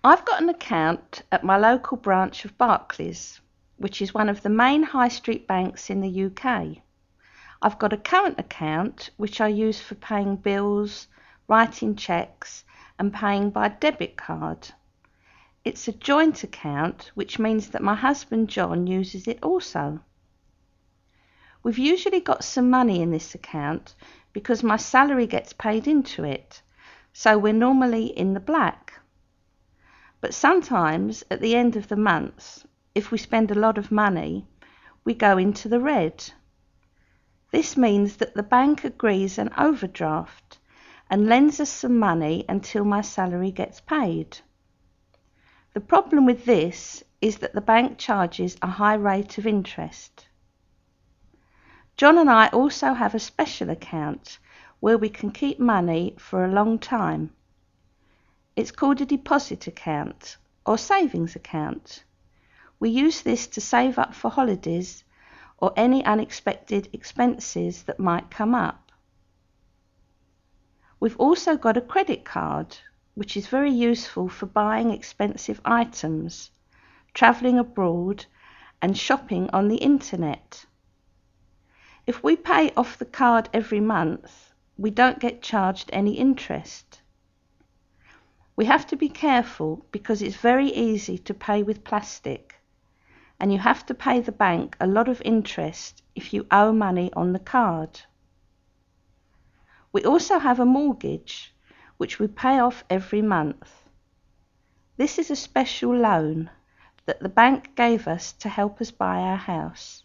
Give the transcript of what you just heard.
I've got an account at my local branch of Barclays, which is one of the main high street banks in the UK. I've got a current account which I use for paying bills, writing cheques and paying by debit card. It's a joint account, which means that my husband John uses it also. We've usually got some money in this account because my salary gets paid into it, so we're normally in the black. But sometimes at the end of the month, if we spend a lot of money, we go into the red. This means that the bank agrees an overdraft and lends us some money until my salary gets paid. The problem with this is that the bank charges a high rate of interest. John and I also have a special account where we can keep money for a long time. It's called a deposit account or savings account. We use this to save up for holidays or any unexpected expenses that might come up. We've also got a credit card, which is very useful for buying expensive items, travelling abroad and shopping on the internet. If we pay off the card every month, we don't get charged any interest. We have to be careful because it's very easy to pay with plastic, and you have to pay the bank a lot of interest if you owe money on the card. We also have a mortgage, which we pay off every month. This is a special loan that the bank gave us to help us buy our house.